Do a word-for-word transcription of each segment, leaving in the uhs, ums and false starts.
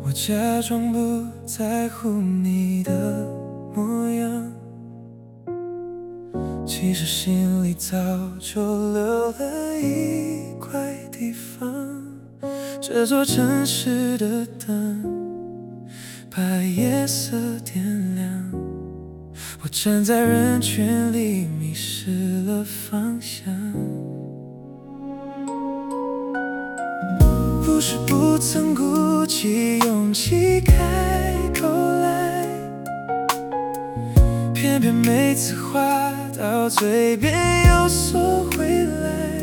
我假装不在乎你的模样，其实心里早就留了一块地方。这座城市的灯把夜色点亮，我站在人群里迷失了方向。不是不曾鼓起勇气开口来，偏偏每次话到嘴边又缩回来。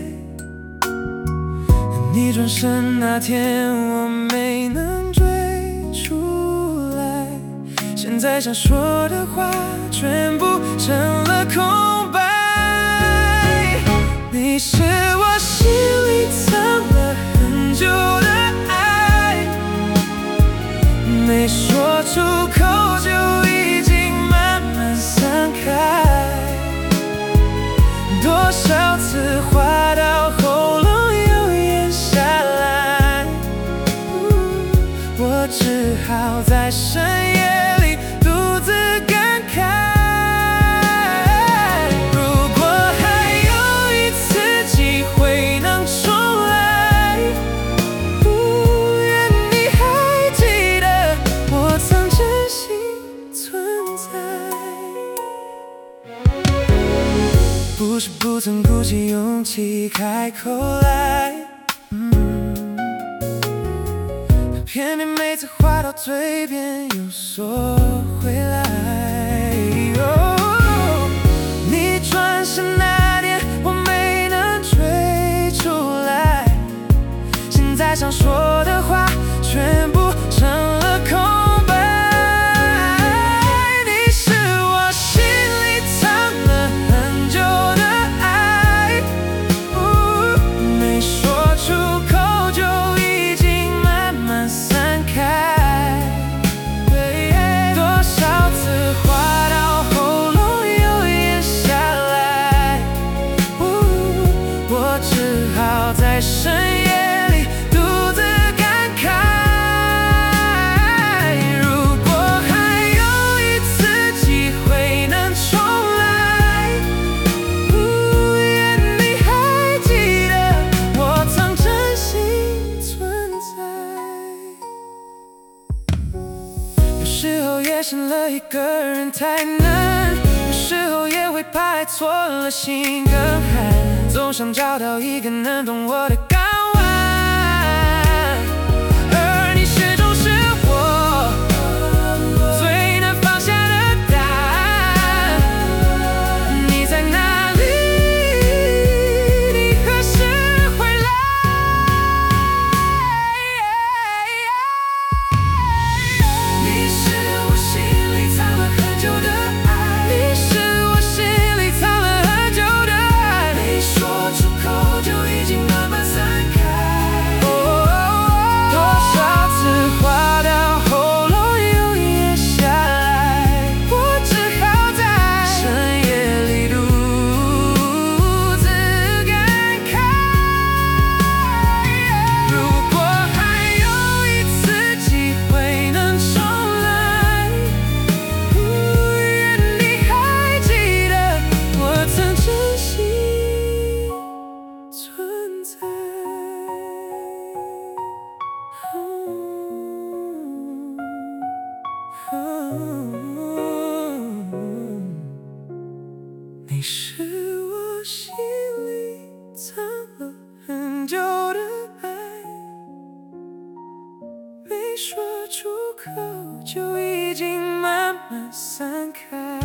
你转身那天我没能追出来，现在想说的话全部成了空白。你是我心里藏了很久的爱，没说出口就已经慢慢散开。多少次话到喉咙又咽下来，我只好在深夜里独自感慨。不是不曾鼓起勇气开口来，嗯，偏偏每次话到嘴边又缩回来。哦，你转身那天我没能追出来，现在想说的话全部成了空白。你是我心里藏了很久的在深夜里独自感慨。如果还有一次机会能重来，愿你还记得我曾真心存在。有时候夜深了一个人太难，有时候也会怕爱错了心更寒，总想找到一个能懂我的港湾，而你始终是我最难放下的答案。你在哪里？你何时回来？你是我心里藏了很久的爱，你是我心里藏了很久的爱，没说出口就已经慢慢散开。多少次话到喉咙又咽下来，我只好在深夜里独自感慨。如果还有一次机会能重来，愿你还记得我曾真心存在。你是我心里藏了很久的爱，没说出口就已经慢慢散开。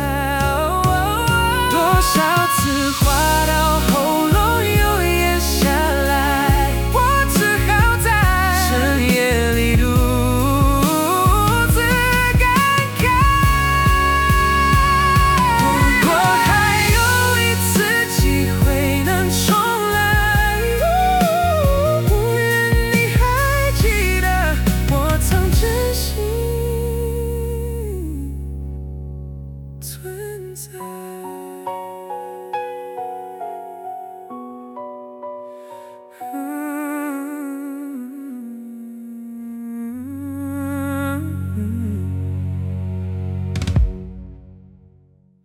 多少次话到喉咙又咽下来，我只好在深夜里独自感慨。如果还有一次机会能重来，愿你还记得我曾真心存在。